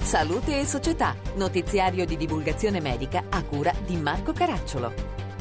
Salute e Società, notiziario di divulgazione medica a cura di Marco Caracciolo.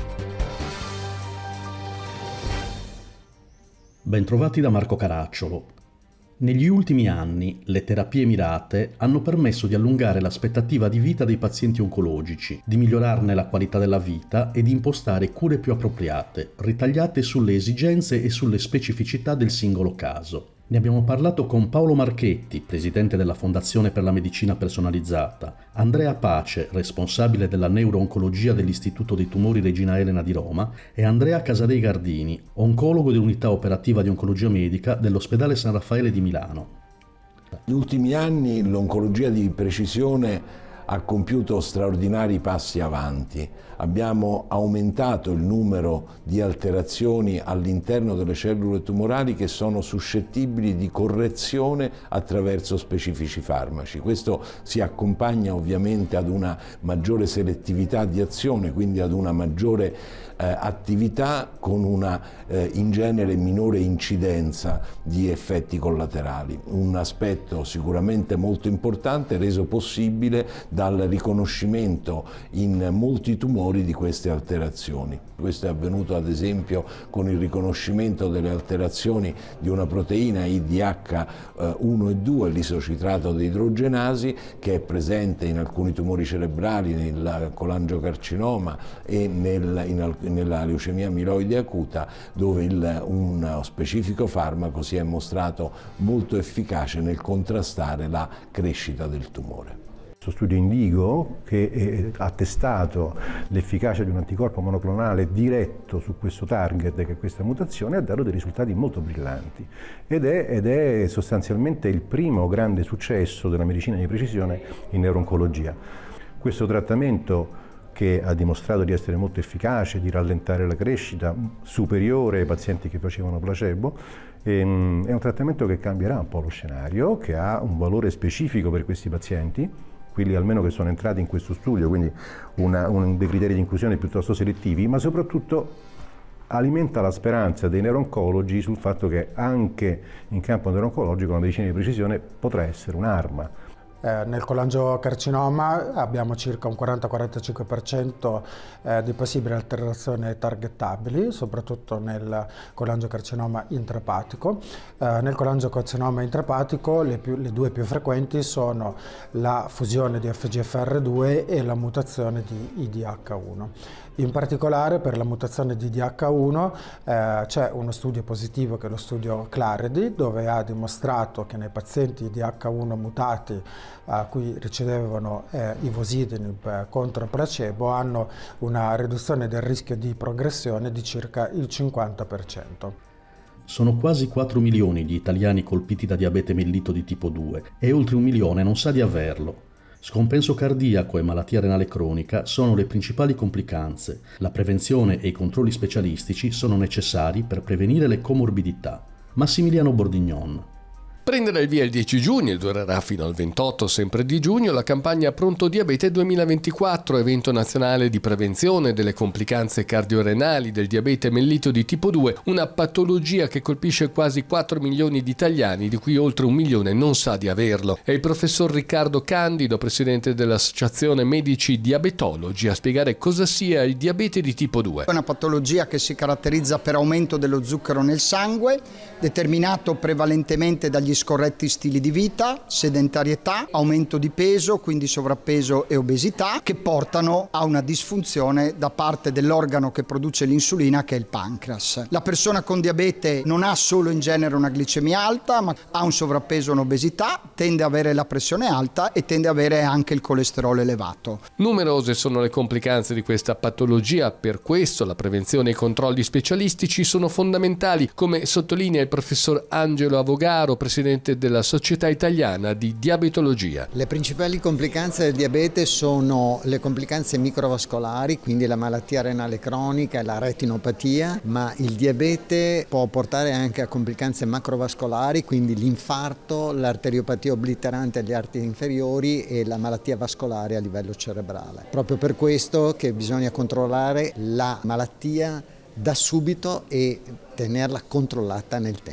Bentrovati da Marco Caracciolo. Negli ultimi anni le terapie mirate hanno permesso di allungare l'aspettativa di vita dei pazienti oncologici, di migliorarne la qualità della vita e di impostare cure più appropriate, ritagliate sulle esigenze e sulle specificità del singolo caso. Ne abbiamo parlato con Paolo Marchetti, presidente della Fondazione per la Medicina Personalizzata, Andrea Pace, responsabile della neurooncologia dell'Istituto dei Tumori Regina Elena di Roma, e Andrea Casadei Gardini, oncologo dell'unità operativa di oncologia medica dell'Ospedale San Raffaele di Milano. Negli ultimi anni l'oncologia di precisione ha compiuto straordinari passi avanti. Abbiamo aumentato il numero di alterazioni all'interno delle cellule tumorali che sono suscettibili di correzione attraverso specifici farmaci. Questo si accompagna ovviamente ad una maggiore selettività di azione, quindi ad una maggiore attività con una in genere minore incidenza di effetti collaterali. Un aspetto sicuramente molto importante reso possibile dal riconoscimimento in molti tumori di queste alterazioni. Questo è avvenuto ad esempio con il riconoscimento delle alterazioni di una proteina IDH1 e 2, l'isocitrato deidrogenasi, che è presente in alcuni tumori cerebrali, nel colangiocarcinoma e nella leucemia amiloide acuta, dove uno specifico farmaco si è mostrato molto efficace nel contrastare la crescita del tumore. Questo studio Indigo, che ha testato l'efficacia di un anticorpo monoclonale diretto su questo target, che è questa mutazione, ha dato dei risultati molto brillanti ed è sostanzialmente il primo grande successo della medicina di precisione in neurooncologia. Questo trattamento, che ha dimostrato di essere molto efficace, di rallentare la crescita, superiore ai pazienti che facevano placebo, è un trattamento che cambierà un po' lo scenario, che ha un valore specifico per questi pazienti, quelli almeno che sono entrati in questo studio, quindi dei criteri di inclusione piuttosto selettivi, ma soprattutto alimenta la speranza dei neurooncologi sul fatto che anche in campo neurooncologico la medicina di precisione potrà essere un'arma. Nel colangiocarcinoma abbiamo circa un 40-45% di possibili alterazioni targettabili, soprattutto nel colangiocarcinoma intraepatico. Nel colangiocarcinoma intraepatico le due più frequenti sono la fusione di FGFR2 e la mutazione di IDH1. In particolare per la mutazione di IDH1 c'è uno studio positivo che è lo studio Clarity, dove ha dimostrato che nei pazienti IDH1 mutati a cui ricevevano ivosidenib contro placebo hanno una riduzione del rischio di progressione di circa il 50%. Sono quasi 4 milioni gli italiani colpiti da diabete mellito di tipo 2 e oltre 1 milione non sa di averlo. Scompenso cardiaco e malattia renale cronica sono le principali complicanze. La prevenzione e i controlli specialistici sono necessari per prevenire le comorbidità. Massimiliano Bordignon. Prenderà il via il 10 giugno e durerà fino al 28 sempre di giugno la campagna Pronto Diabete 2024, evento nazionale di prevenzione delle complicanze cardiorenali del diabete mellito di tipo 2, una patologia che colpisce quasi 4 milioni di italiani, di cui oltre 1 milione non sa di averlo. È il professor Riccardo Candido, presidente dell'Associazione Medici Diabetologi, a spiegare cosa sia il diabete di tipo 2. È una patologia che si caratterizza per aumento dello zucchero nel sangue, determinato prevalentemente dagli scorretti stili di vita, sedentarietà, aumento di peso, quindi sovrappeso e obesità, che portano a una disfunzione da parte dell'organo che produce l'insulina, che è il pancreas. La persona con diabete non ha solo in genere una glicemia alta, ma ha un sovrappeso e un'obesità, tende ad avere la pressione alta e tende ad avere anche il colesterolo elevato. Numerose sono le complicanze di questa patologia, per questo la prevenzione e i controlli specialistici sono fondamentali, come sottolinea il professor Angelo Avogaro, presidente della Società Italiana di Diabetologia. Le principali complicanze del diabete sono le complicanze microvascolari, quindi la malattia renale cronica e la retinopatia, ma il diabete può portare anche a complicanze macrovascolari, quindi l'infarto, l'arteriopatia obliterante agli arteri inferiori e la malattia vascolare a livello cerebrale. Proprio per questo che bisogna controllare la malattia da subito e tenerla controllata nel tempo.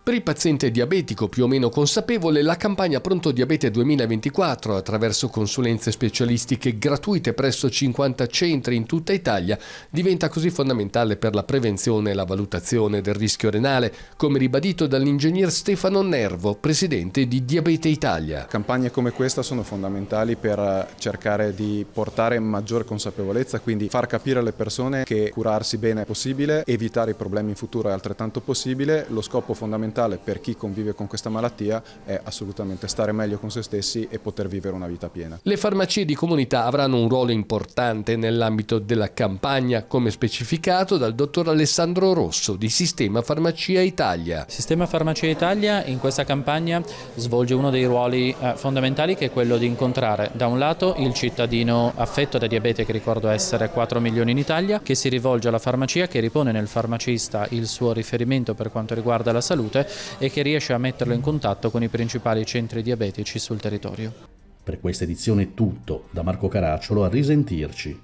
Per il paziente diabetico più o meno consapevole, la campagna Pronto Diabete 2024, attraverso consulenze specialistiche gratuite presso 50 centri in tutta Italia, diventa così fondamentale per la prevenzione e la valutazione del rischio renale, come ribadito dall'ingegner Stefano Nervo, presidente di Diabete Italia. Campagne come questa sono fondamentali per cercare di portare maggiore consapevolezza, quindi far capire alle persone che curarsi bene è possibile, evitare i problemi in futuro è altrettanto possibile. Lo scopo fondamentale per chi convive con questa malattia è assolutamente stare meglio con se stessi e poter vivere una vita piena. Le farmacie di comunità avranno un ruolo importante nell'ambito della campagna, come specificato dal dottor Alessandro Rosso di Sistema Farmacia Italia. Sistema Farmacia Italia in questa campagna svolge uno dei ruoli fondamentali, che è quello di incontrare da un lato il cittadino affetto da diabete, che ricordo essere 4 milioni in Italia, che si rivolge alla farmacia, che ripone nel farmacista il suo riferimento per quanto riguarda la salute e che riesce a metterlo in contatto con i principali centri diabetici sul territorio. Per questa edizione è tutto, da Marco Caracciolo, a risentirci.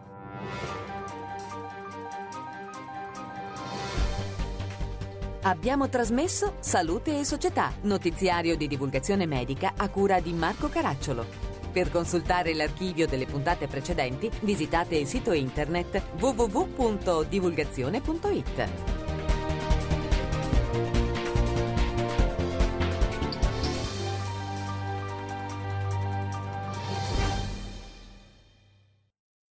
Abbiamo trasmesso Salute e Società, notiziario di divulgazione medica a cura di Marco Caracciolo. Per consultare l'archivio delle puntate precedenti, visitate il sito internet www.divulgazione.it.